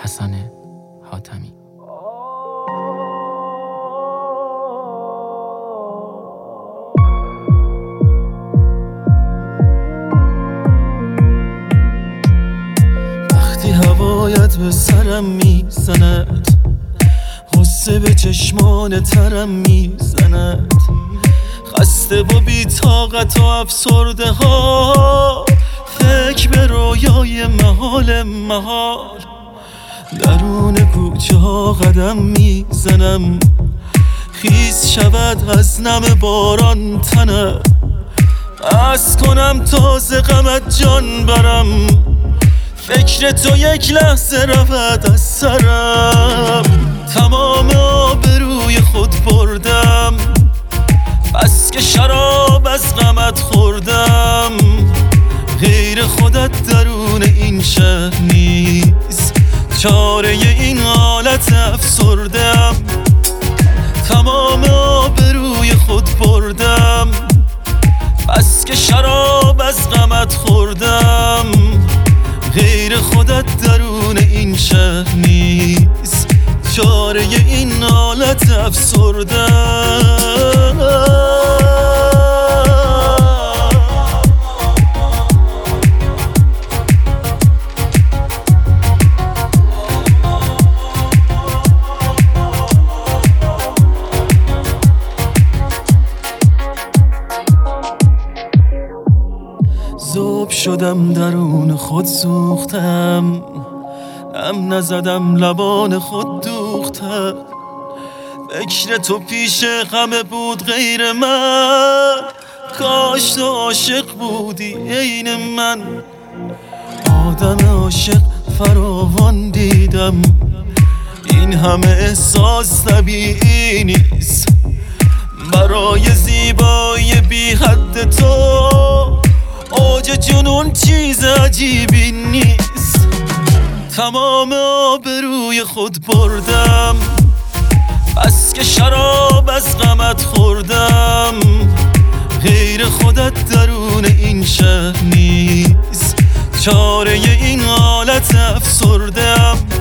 حسن حاتمی. وقتی هوایت به سرم میزند، غصه به چشمان ترم میزند، خسته و بی طاقت و افسرده ها، فکر به رویای محال محال. درون کوچه ها قدم میزنم، خیس شود از نم باران تنم، بس کنم تازه غمت جان برم، فکر تو یک لحظه رود از سرم. تمام آبروی خود بردم، بس که شراب از غمت خوردم، غیر خودت درون این شهر نیست، چاره این حالت افسردم. تمام آبروی خود بردم، بس که شراب از غمت خوردم، غیر خودت درون این شهر نیست، چاره این حالت افسردم. ذوب شدم درون خود سوختم، دم نزدم لبان خود دوختم، فکر تو پیش غم بود غیر من، کاش تو عاشق بودی عین من. آدم عاشق فراوان دیدم، این همه احساس طبیعی نیست، برای زیبایی بی حد تو اوج جنون چیز عجیبی نیست. تمام آبروی خود بردم، بس که شراب از غمت خوردم، غیر خودت درون این شهر نیست، چاره این حالت افسردم.